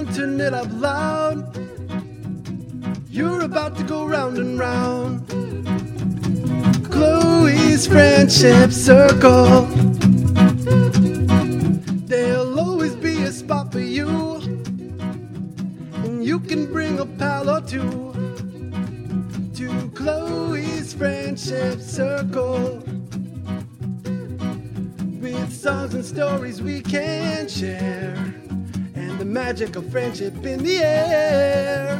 on, turn it up loud. You're about to go round and round. Chloe's Friendship Circle. There'll always be a spot for you, and you can bring a pal or two to Chloe's Friendship Circle. With songs and stories we can share, and the magic of friendship in the air.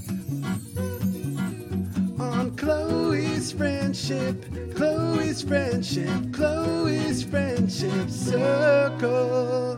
On Chloe's Friendship, Chloe's Friendship, Chloe's Friendship Circle.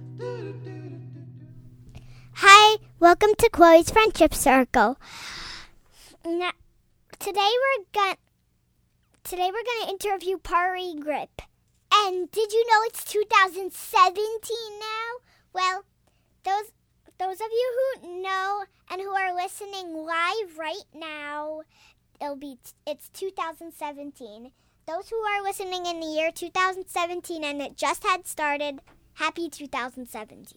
Hi, welcome to Chloe's Friendship Circle. Now, today we're gonna interview Pari Grip. And did you know it's 2017 now? Well, those of you who know and who are listening live right now, it's 2017. Those who are listening in the year 2017 and it just had started, happy 2017.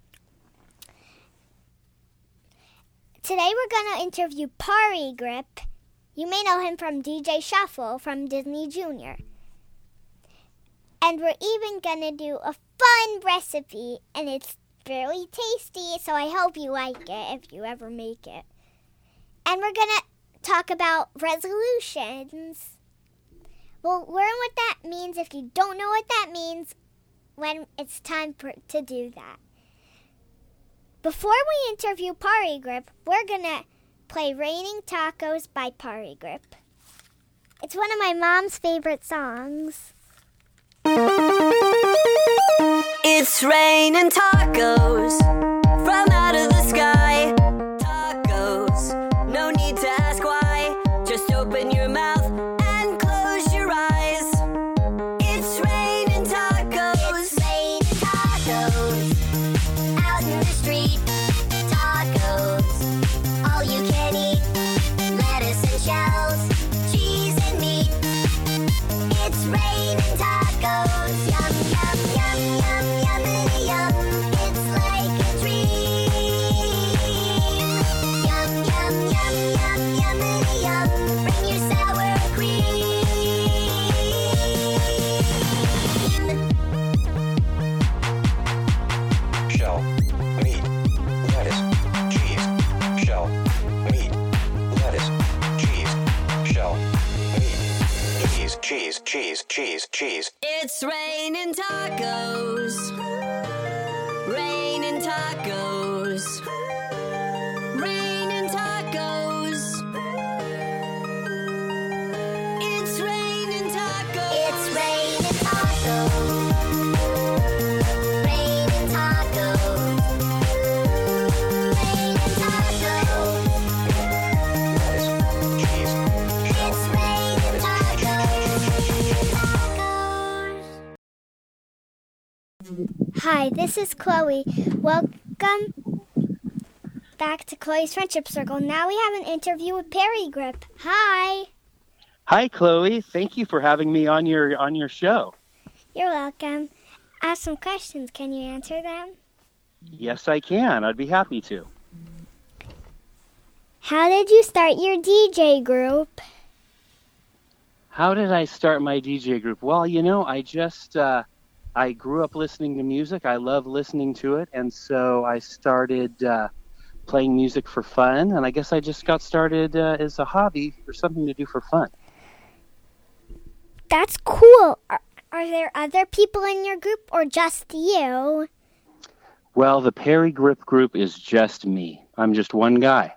Today we're going to interview Pari Grip. You may know him from DJ Shuffle from Disney Junior. And we're even going to do a fun recipe, and it's really tasty, so I hope you like it if you ever make it. And we're going to talk about resolutions. We'll learn what that means if you don't know what that means when it's time to do that. Before we interview Pari Grip, we're going to play Raining Tacos by Pari Grip. It's one of my mom's favorite songs. It's raining tacos from out of the sky. Tacos, no need to ask why. Just open your mouth and close your eyes. It's raining tacos. It's raining tacos out in the street. Tacos, all you can eat. Lettuce and shells, cheese and meat. It's raining tacos. Yum, yum, yum, yum, yummity yum. It's like a dream. Yum, yum, yum, yum, yummity yum. Bring your sour cream. Shell, meat, lettuce, cheese. Shell, meat, lettuce, cheese. Shell, meat, cheese, cheese, cheese, cheese. It's raining tacos. Raining tacos. Raining tacos. It's raining tacos. It's raining tacos. Raining tacos. Raining tacos. Lettuce, cheese. It's raining tacos. Hi, this is Chloe. Welcome back to Chloe's Friendship Circle. Now we have an interview with Pari Grip. Hi. Hi, Chloe. Thank you for having me on your show. You're welcome. I have some questions. Can you answer them? Yes, I can. I'd be happy to. How did you start your DJ group? How did I start my DJ group? Well, I grew up listening to music. I love listening to it, and so I started playing music for fun, and I guess I just got started as a hobby or something to do for fun. That's cool. Are there other people in your group or just you? Well, the Pari Grip group is just me. I'm just one guy.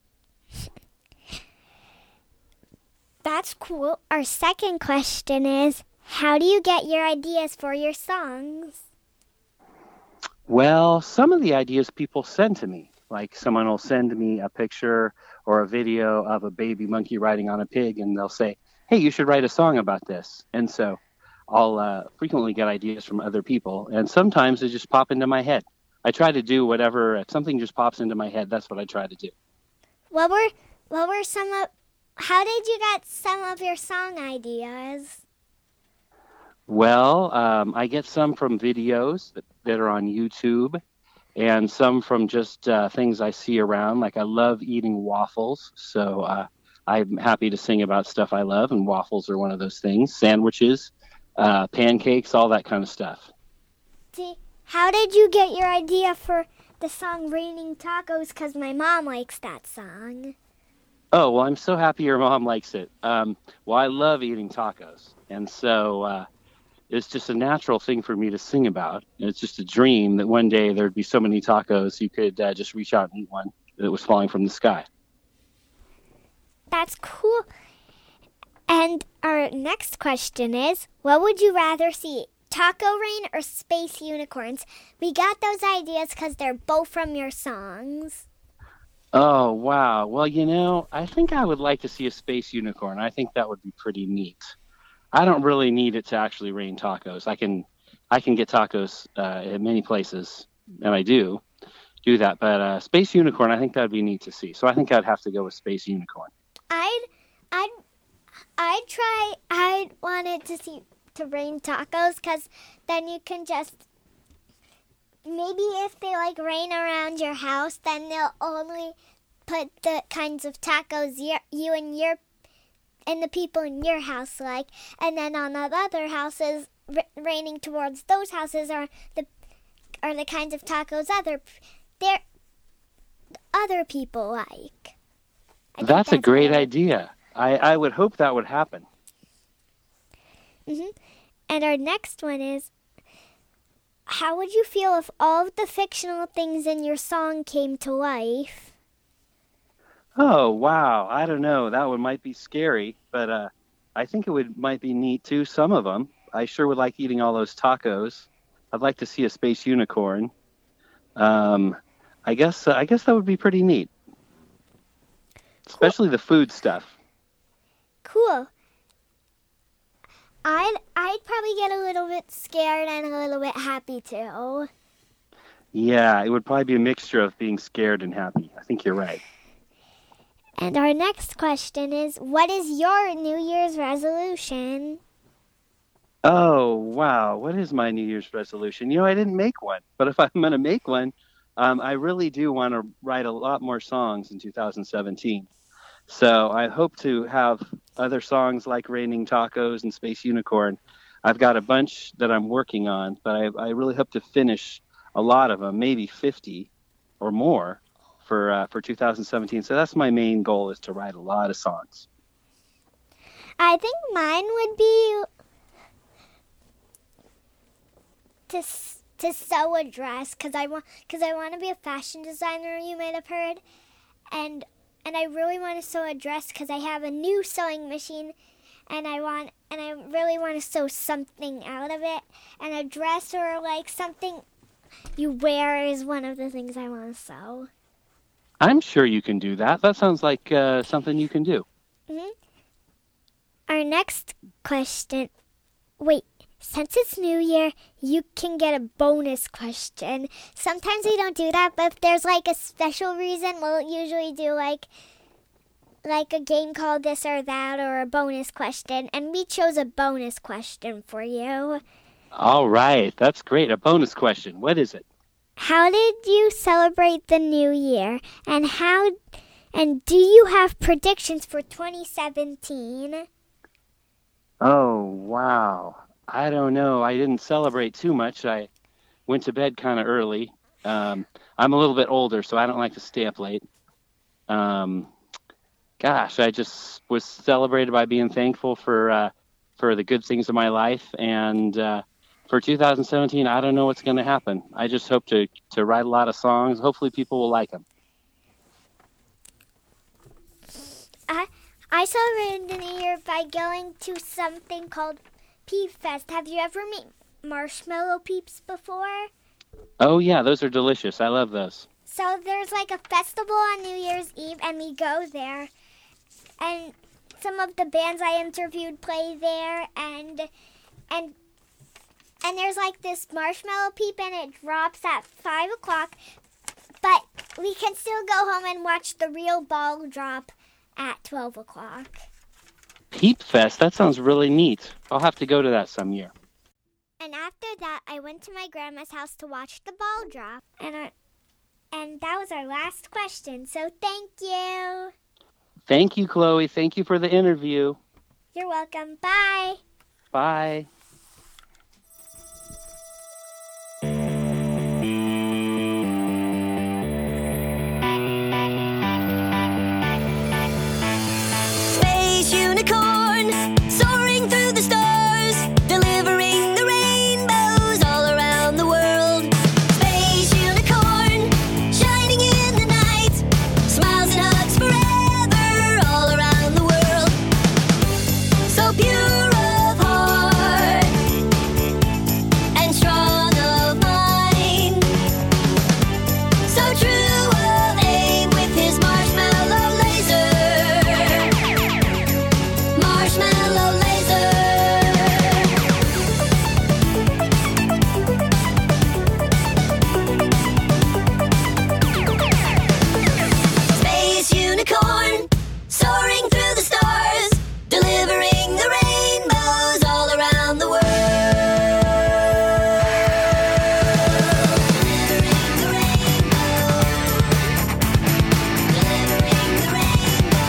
That's cool. Our second question is, how do you get your ideas for your songs? Well, some of the ideas people send to me. Like someone will send me a picture or a video of a baby monkey riding on a pig, and they'll say, hey, you should write a song about this. And so I'll frequently get ideas from other people, and sometimes they just pop into my head. I try to do whatever, if something just pops into my head, that's what I try to do. What were some of, how did you get some of your song ideas? Well, I get some from videos that are on YouTube, and some from just things I see around. Like I love eating waffles, so I'm happy to sing about stuff I love, and waffles are one of those things. Sandwiches, pancakes, all that kind of stuff. How did you get your idea for the song Raining Tacos? Because my mom likes that song. Oh, well, I'm so happy your mom likes it. Well, I love eating tacos, and so it's just a natural thing for me to sing about. It's just a dream that one day there'd be so many tacos you could just reach out and eat one that was falling from the sky. That's cool. And our next question is, what would you rather see, taco rain or space unicorns? We got those ideas because they're both from your songs. Oh, wow. Well, I think I would like to see a space unicorn. I think that would be pretty neat. I don't really need it to actually rain tacos. I can get tacos at many places, and I do that. But space unicorn, I think that would be neat to see. So I think I'd have to go with space unicorn. I'd want it to rain tacos, because then you can just, maybe if they rain around your house, then they'll only put the kinds of tacos you and the people in your house like, and then on the other houses, raining towards those houses are the kinds of tacos other people like. That's a great idea. I would hope that would happen. Mm-hmm. And our next one is, how would you feel if all of the fictional things in your song came to life? Oh, wow. I don't know. That one might be scary, but I think it might be neat too, some of them. I sure would like eating all those tacos. I'd like to see a space unicorn. I guess that would be pretty neat. Especially the food stuff. Cool. I'd probably get a little bit scared and a little bit happy too. Yeah, it would probably be a mixture of being scared and happy. I think you're right. And our next question is, what is your New Year's resolution? Oh, wow. What is my New Year's resolution? I didn't make one. But if I'm going to make one, I really do want to write a lot more songs in 2017. So I hope to have other songs like Raining Tacos and Space Unicorn. I've got a bunch that I'm working on, but I really hope to finish a lot of them, maybe 50 or more for 2017. So that's my main goal, is to write a lot of songs. I think mine would be to sew a dress, because I want to be a fashion designer, you might have heard, and I really want to sew a dress because I have a new sewing machine, and I really want to sew something out of it, and a dress or something you wear is one of the things I want to sew. I'm sure you can do that. That sounds like something you can do. Mm-hmm. Our next question. Wait, since it's New Year, you can get a bonus question. Sometimes we don't do that, but if there's a special reason, we'll usually do like a game called This or That, or a bonus question. And we chose a bonus question for you. All right, that's great. A bonus question. What is it? How did you celebrate the New Year? And do you have predictions for 2017? Oh, wow. I don't know. I didn't celebrate too much. I went to bed kind of early. I'm a little bit older, so I don't like to stay up late. I just was celebrated by being thankful for the good things of my life. And for 2017, I don't know what's going to happen. I just hope to write a lot of songs. Hopefully people will like them. I celebrated the New Year by going to something called Peep Fest. Have you ever made marshmallow peeps before? Oh, yeah, those are delicious. I love those. So there's a festival on New Year's Eve, and we go there. And some of the bands I interviewed play there, and there's this marshmallow peep, and it drops at 5 o'clock. But we can still go home and watch the real ball drop at 12 o'clock. Peep Fest? That sounds really neat. I'll have to go to that some year. And after that, I went to my grandma's house to watch the ball drop. And And that was our last question. So thank you. Thank you, Chloe. Thank you for the interview. You're welcome. Bye. Bye. Space unicorn soaring through the stars, delivering the rainbows all around the world. Space unicorn shining in the night, smiles and hugs forever all around the world. So pure of heart and strong of mind, so true of aim with his marshmallow laser. Marshmallow laser. Space unicorn soaring through the stars, delivering the rainbows all around the world. Delivering the rainbow. Delivering the rainbow.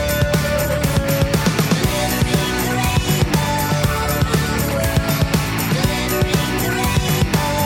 Delivering the rainbow all around the world. Delivering the rainbow all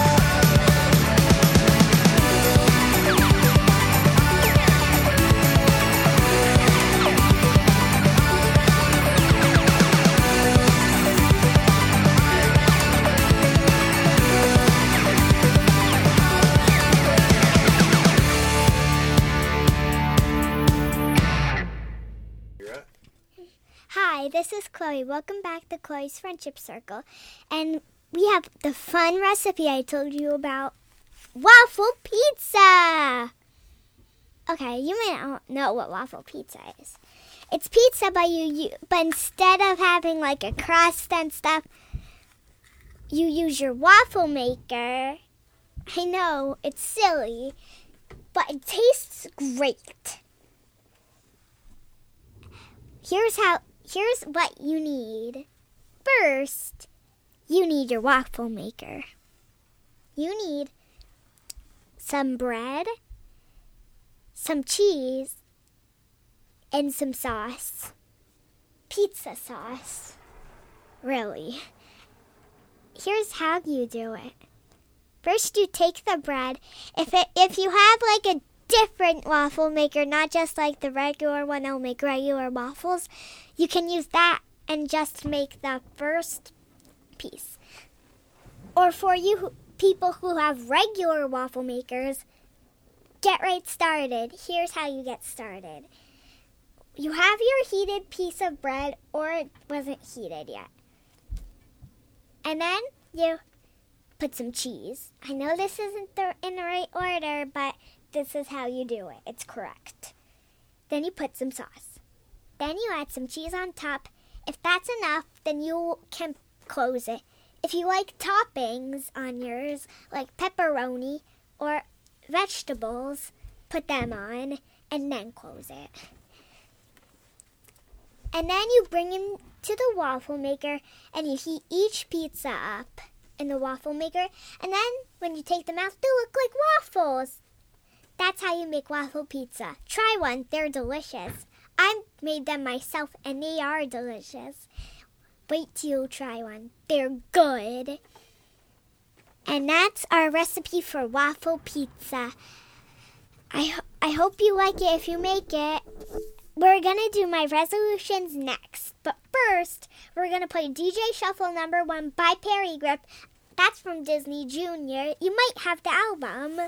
Hi, this is Chloe. Welcome back to Chloe's Friendship Circle. And we have the fun recipe I told you about, waffle pizza. Okay, you may not know what waffle pizza is. It's pizza, but instead of having like a crust and stuff, you use your waffle maker. I know, it's silly, but it tastes great. Here's what you need. First, you need your waffle maker. You need some bread, some cheese, and some sauce. Pizza sauce. Really. Here's how you do it. First, you take the bread. If you have like a different waffle maker, not just like the regular one that'll make regular waffles, you can use that and just make the first piece. Or for you people who have regular waffle makers, get right started. Here's how you get started. You have your heated piece of bread, or it wasn't heated yet. And then you put some cheese. I know this isn't in the right order, but this is how you do it. It's correct. Then you put some sauce. Then you add some cheese on top. If that's enough, then you can close it. If you like toppings on yours, like pepperoni or vegetables, put them on and then close it. And then you bring it to the waffle maker and you heat each pizza up in the waffle maker. And then when you take them out, they look like waffles. That's how you make waffle pizza. Try one. They're delicious. I made them myself, and they are delicious. Wait till you try one. They're good. And that's our recipe for waffle pizza. I hope you like it if you make it. We're going to do my resolutions next. But first, we're going to play DJ Shuffle Number 1 by Parry Gripp. That's from Disney Junior. You might have the album.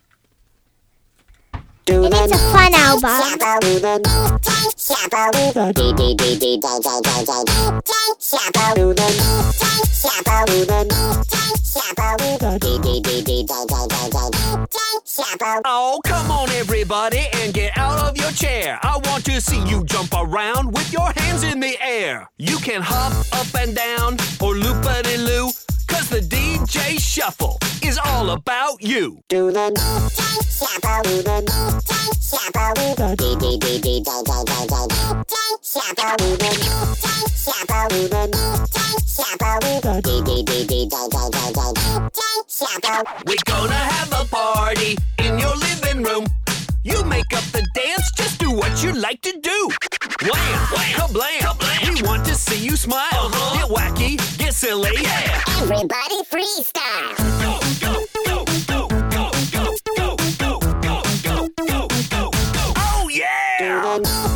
And it's a fun album. Oh, come on everybody and get out of your chair. I want to see you jump around with your hands in the air. You can hop up and down or loop-a-de-loo, 'cause the DJ Shuffle is all about you. Do the shuffle, do the shuffle, do the shuffle, do the shuffle, do the shuffle, do the We're gonna have a party in your living room. You make up the dance, just do what you like to do. Wham, kablam, kablam. We want to see you smile. Get wacky, get silly. Yeah. Everybody freestyle. Go, go, go, go, go, go, go, go, go, go, go, go, go. Oh yeah!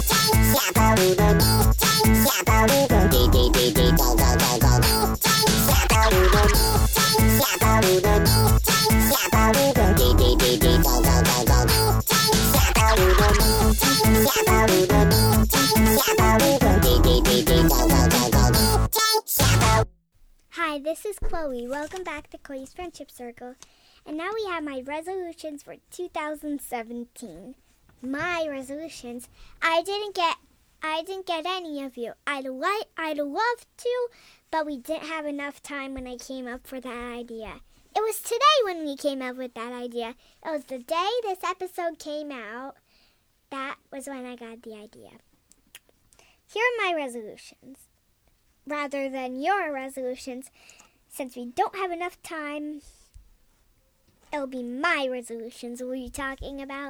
Hi, this is Chloe. Welcome back to Chloe's Friendship Circle. And now we have my resolutions for 2017. My resolutions. I didn't get any of you. I'd love to, but we didn't have enough time when I came up with that idea. It was today when we came up with that idea. It was the day this episode came out. That was when I got the idea. Here are my resolutions. Rather than your resolutions, since we don't have enough time, it'll be my resolutions we'll be talking about.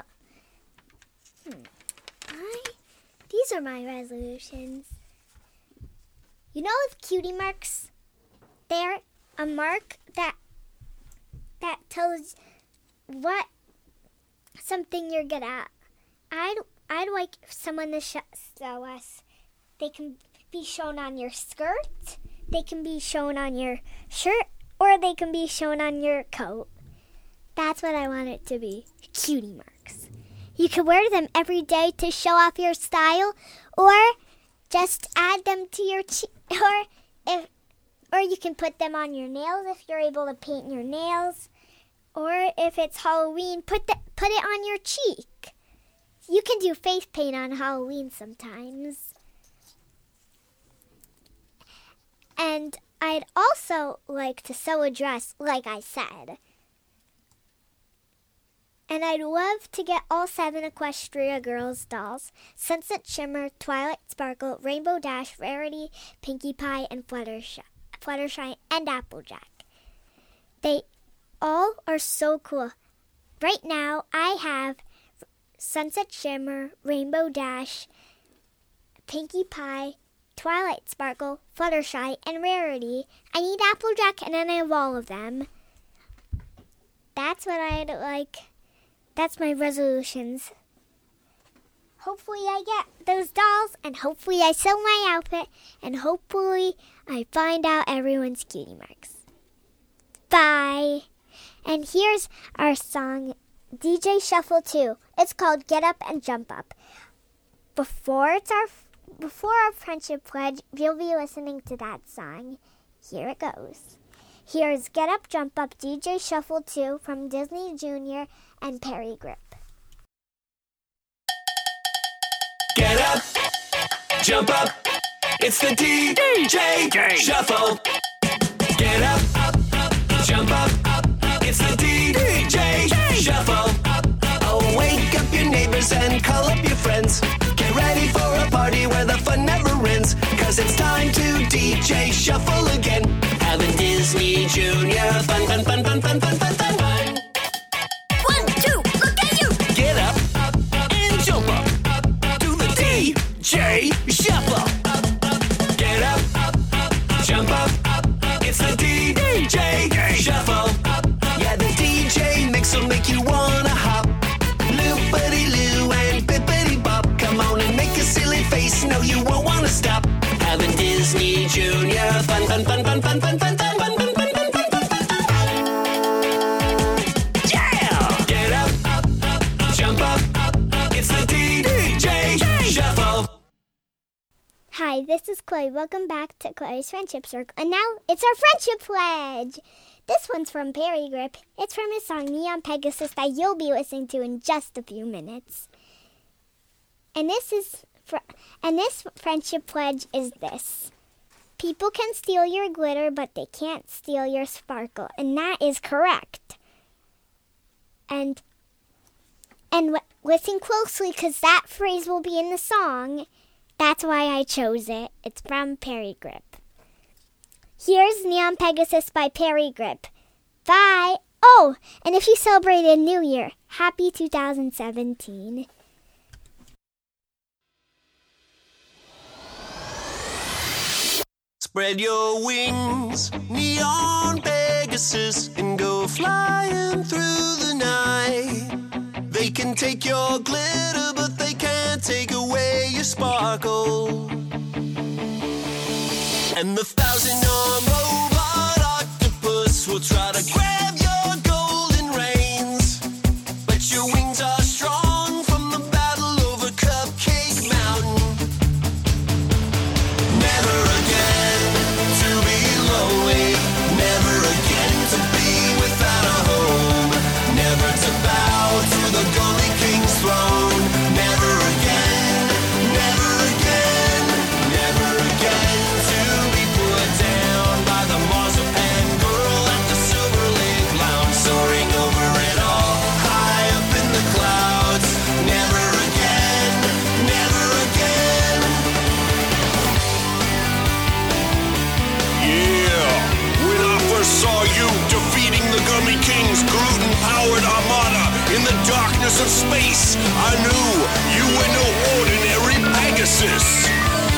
These are my resolutions. You know those cutie marks? They're a mark that tells what something you're good at. I'd like someone to show us. They can be shown on your skirt, they can be shown on your shirt, or they can be shown on your coat. That's what I want it to be. Cutie marks. You can wear them every day to show off your style, or just add them to your or you can put them on your nails if you're able to paint your nails, or if it's Halloween, put it on your cheek. You can do face paint on Halloween sometimes. And I'd also like to sew a dress, like I said. And I'd love to get all 7 Equestria Girls dolls: Sunset Shimmer, Twilight Sparkle, Rainbow Dash, Rarity, Pinkie Pie, and Fluttershy, and Applejack. They all are so cool. Right now, I have Sunset Shimmer, Rainbow Dash, Pinkie Pie, Twilight Sparkle, Fluttershy, and Rarity. I need Applejack, and then I have all of them. That's what I'd like. That's my resolutions. Hopefully I get those dolls, and hopefully I sew my outfit, and hopefully I find out everyone's cutie marks. Bye. And here's our song, DJ Shuffle 2. It's called Get Up and Jump Up. Before our friendship pledge, you'll be listening to that song. Here it goes. Here's Get Up, Jump Up, DJ Shuffle 2 from Disney Junior and Perry Grip. Get up, jump up, it's the DJ Shuffle. Get up, jump up, it's the DJ Shuffle. Oh, wake up your neighbors and call up your friends. Get ready for a party where the fun never ends. 'Cause it's time to DJ Shuffle again. Having Disney Junior fun, fun, fun, fun, fun, fun, fun, fun, fun. 1, 2, look at you! Get up and jump up to the DJ Shuffle. Get up, jump up, it's the DJ Shuffle. Yeah, the DJ mix will make you wanna hop. Loopity-loo and bippity-bop. Come on and make a silly face, no you won't wanna stop. Having Disney Junior fun, fun, fun, fun, fun, fun, fun, fun, fun, fun, fun, fun, fun, fun, fun. Yeah! Get up, jump up, it's the DJ Shuffle. Hi, this is Chloe. Welcome back to Chloe's Friendship Circle. And now it's our Friendship Pledge. This one's from Perry Grip. It's from his song Neon Pegasus that you'll be listening to in just a few minutes. And this Friendship Pledge is this. People can steal your glitter, but they can't steal your sparkle. And that is correct. And listen closely, because that phrase will be in the song. That's why I chose it. It's from Perry Grip. Here's Neon Pegasus by Perry Grip. Bye. Oh, and if you celebrated New Year, happy 2017. Spread your wings, neon Pegasus, and go flying through the night. They can take your glitter, but they can't take away your sparkle. And the 1,000-armed robot octopus will try to grab your golden reins, but your wings are strong from the battle over Cupcake Mountain. Never again to be lonely, never again to be without a home, never to bow to the Gully King's throne. Never again, never again, never again to be put down by the marzipan girl at the Silver Lake Lounge, soaring over it all, high up in the clouds. Never again, never again. Yeah, when I first saw you defeating the Gummy King's gluten-powered armada in the darkness of space, I knew you were no ordinary Pegasus.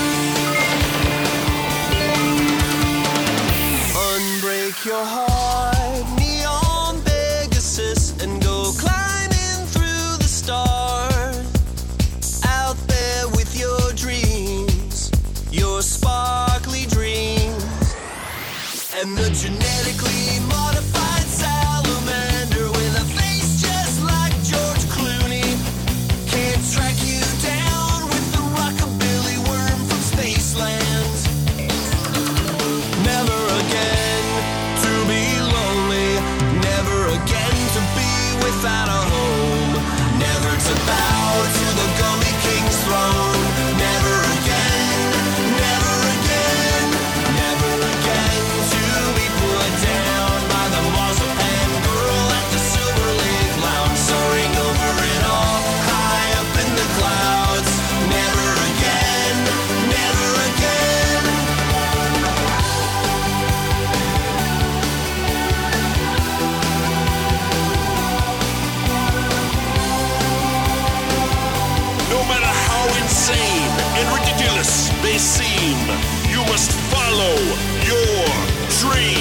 Unbreak your heart, neon Pegasus, and go climbing through the stars. Out there with your dreams, your sparkly dreams. And the genetically modified salamander with a face just like George Clooney can't track you down with the rockabilly worm from Spaceland. Never again to be lonely, never again to be without a home, never to bow to the Gummy King's throne. Never again, never again, never again to be put down by the marzipan girl at the Silver Lake Lounge, soaring over it all, high up in the clouds. Never again, never again. No matter how insane and ridiculous they seem, you must follow your dream.